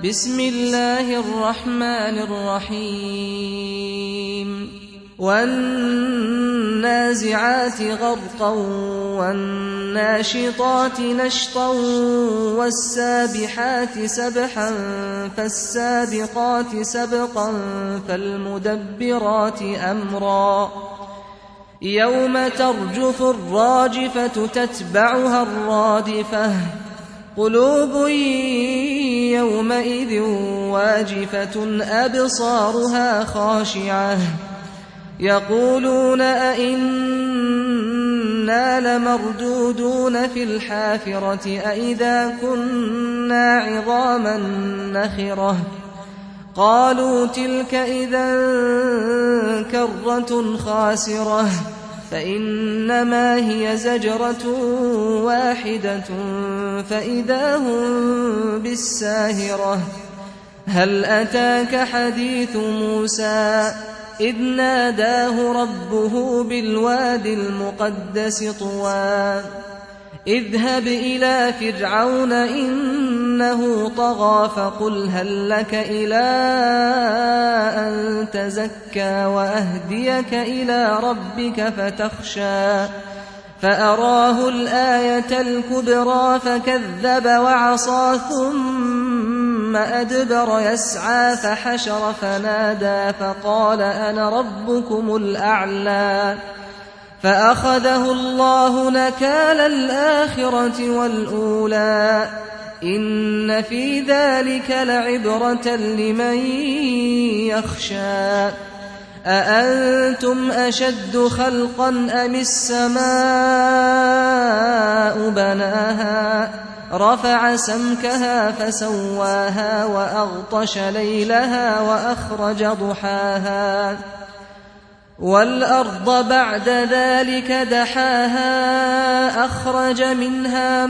بسم الله الرحمن الرحيم والنازعات غرقا والناشطات نشطا والسابحات سبحا فالسابقات سبقا فالمدبرات أمرا يوم ترجف الراجفة تتبعها الرادفة قلوب يومئذ واجفة أبصارها خاشعة يقولون أئنا لمردودون في الحافرة أئذا كنا عظاما نخرة قالوا تلك إذا كرة خاسرة فإنما هي زجرة واحدة فإذا هم بالساهرة هل أتاك حديث موسى إذ ناداه ربه بالوادي المقدس طوى اذهب إلى فرعون إنه طغى فقل هل لك إلى أن تزكى وأهديك إلى ربك فتخشى فأراه الآية الكبرى فكذب وعصى ثم أدبر يسعى فحشر فنادى فقال أنا ربكم الأعلى فأخذه الله نكال الآخرة والأولى إن في ذلك لعبرة لمن يخشى أأنتم أشد خلقا أم السماء بناها رفع سمكها فسواها وأغطش ليلها وأخرج ضحاها والأرض بعد ذلك دحاها أخرج منها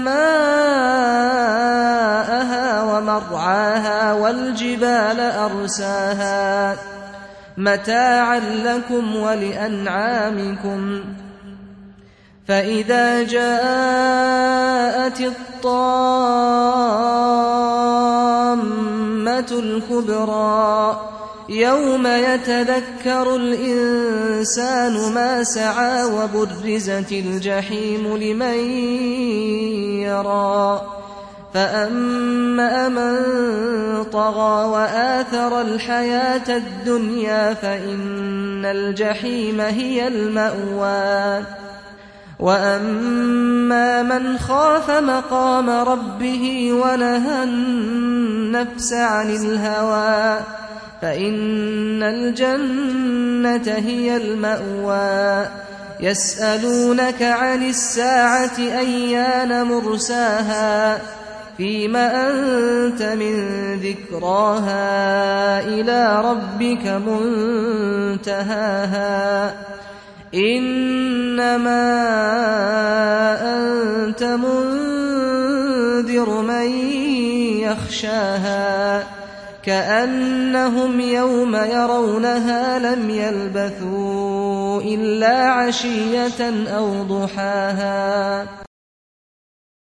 ماءها ومرعاها والجبال أرساها متاعا لكم ولأنعامكم فإذا جاءت الطامة الكبرى يوم يتذكر الإنسان ما سعى وبرزت الجحيم لمن يرى فأما من طغى وآثر الحياة الدنيا فإن الجحيم هي المأوى وأما من خاف مقام ربه ونهى النفس عن الهوى فإن الجنة هي المأوى يسألونك عن الساعة أيان مرساها فيم أنت من ذكراها إلى ربك منتهاها إنما أنت منذر من يخشاها كأنهم يوم يرونها لم يلبثوا إلا عشية أو ضحاها